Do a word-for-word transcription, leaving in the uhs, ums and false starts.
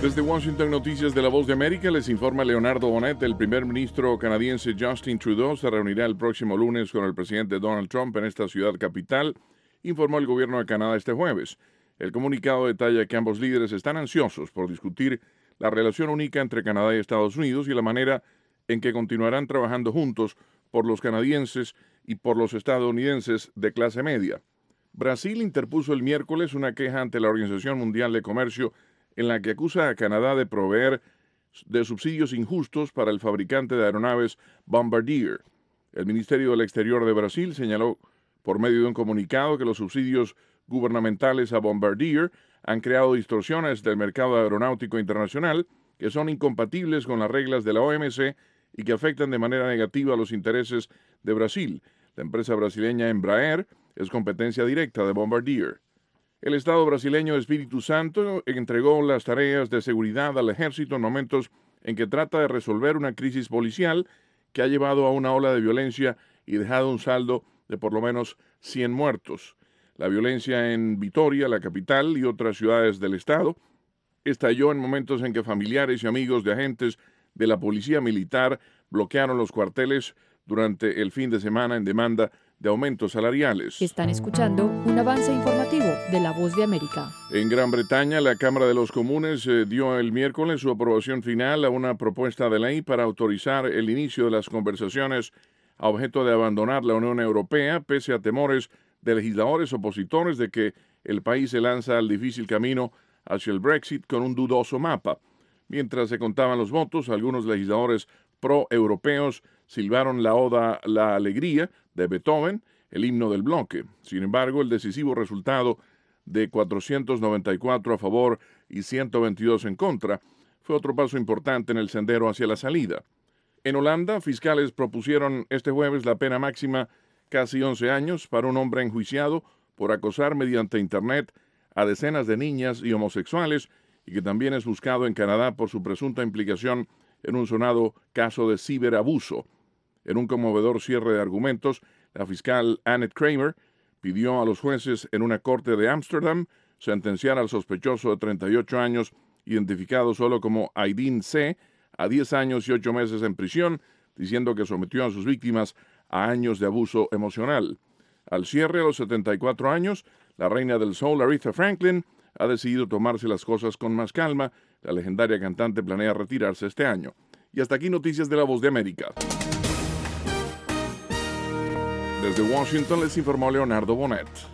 Desde Washington, Noticias de la Voz de América, les informa Leonardo Bonet. El primer ministro canadiense Justin Trudeau se reunirá el próximo lunes con el presidente Donald Trump en esta ciudad capital, informó el gobierno de Canadá este jueves. El comunicado detalla que ambos líderes están ansiosos por discutir la relación única entre Canadá y Estados Unidos y la manera en que continuarán trabajando juntos por los canadienses y por los estadounidenses de clase media. Brasil interpuso el miércoles una queja ante la Organización Mundial de Comercio en la que acusa a Canadá de proveer de subsidios injustos para el fabricante de aeronaves Bombardier. El Ministerio del Exterior de Brasil señaló por medio de un comunicado que los subsidios gubernamentales a Bombardier han creado distorsiones del mercado aeronáutico internacional que son incompatibles con las reglas de la O M C y que afectan de manera negativa a los intereses de Brasil. La empresa brasileña Embraer es competencia directa de Bombardier. El Estado brasileño de Espíritu Santo entregó las tareas de seguridad al ejército en momentos en que trata de resolver una crisis policial que ha llevado a una ola de violencia y dejado un saldo de por lo menos cien muertos. La violencia en Vitória, la capital, y otras ciudades del estado estalló en momentos en que familiares y amigos de agentes de la policía militar bloquearon los cuarteles durante el fin de semana en demanda de aumentos salariales. Están escuchando un avance informativo de La Voz de América. En Gran Bretaña, la Cámara de los Comunes eh, dio el miércoles su aprobación final a una propuesta de ley para autorizar el inicio de las conversaciones a objeto de abandonar la Unión Europea, pese a temores de legisladores opositores de que el país se lanza al difícil camino hacia el Brexit con un dudoso mapa. Mientras se contaban los votos, algunos legisladores pro-europeos silbaron la oda La Alegría de Beethoven, el himno del bloque. Sin embargo, el decisivo resultado de cuatrocientos noventa y cuatro a favor y ciento veintidós en contra fue otro paso importante en el sendero hacia la salida. En Holanda, fiscales propusieron este jueves la pena máxima, casi once años, para un hombre enjuiciado por acosar mediante Internet a decenas de niñas y homosexuales y que también es buscado en Canadá por su presunta implicación en un sonado caso de ciberabuso. En un conmovedor cierre de argumentos, la fiscal Annette Kramer pidió a los jueces en una corte de Ámsterdam sentenciar al sospechoso de treinta y ocho años, identificado solo como Aydin C., a diez años y ocho meses en prisión, diciendo que sometió a sus víctimas a años de abuso emocional. Al cierre, a los setenta y cuatro años, la reina del soul, Aretha Franklin, ha decidido tomarse las cosas con más calma. La legendaria cantante planea retirarse este año. Y hasta aquí Noticias de la Voz de América. Desde Washington les informó Leonardo Bonet.